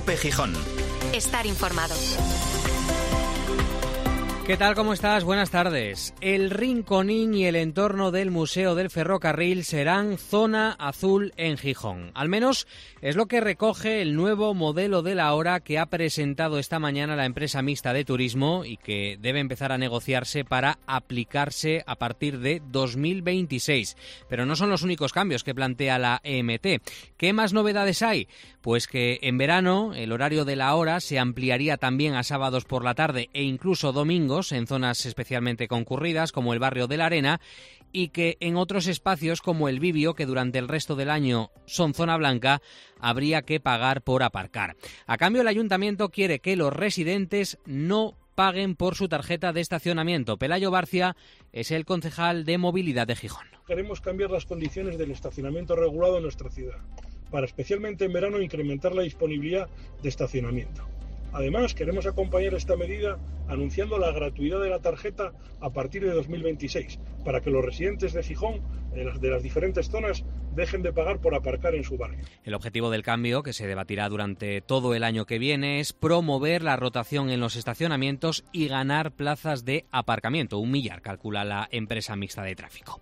COPE Gijón. Estar informado. ¿Qué tal? ¿Cómo estás? Buenas tardes. El Rinconín y el entorno del Museo del Ferrocarril serán zona azul en Gijón. Al menos es lo que recoge el nuevo modelo de la hora que ha presentado esta mañana la empresa mixta de turismo y que debe empezar a negociarse para aplicarse a partir de 2026. Pero no son los únicos cambios que plantea la EMT. ¿Qué más novedades hay? Pues que en verano el horario de la hora se ampliaría también a sábados por la tarde e incluso domingos en zonas especialmente concurridas como el barrio de la Arena, y que en otros espacios como el Vivio, que durante el resto del año son zona blanca, habría que pagar por aparcar. A cambio, el ayuntamiento quiere que los residentes no paguen por su tarjeta de estacionamiento. Pelayo Barcia es el concejal de Movilidad de Gijón. Queremos cambiar las condiciones del estacionamiento regulado en nuestra ciudad, para especialmente en verano incrementar la disponibilidad de estacionamiento. Además, queremos acompañar esta medida anunciando la gratuidad de la tarjeta a partir de 2026, para que los residentes de Gijón, de las diferentes zonas, dejen de pagar por aparcar en su barrio. El objetivo del cambio, que se debatirá durante todo el año que viene, es promover la rotación en los estacionamientos y ganar plazas de aparcamiento. 1 millar, calcula la empresa mixta de tráfico.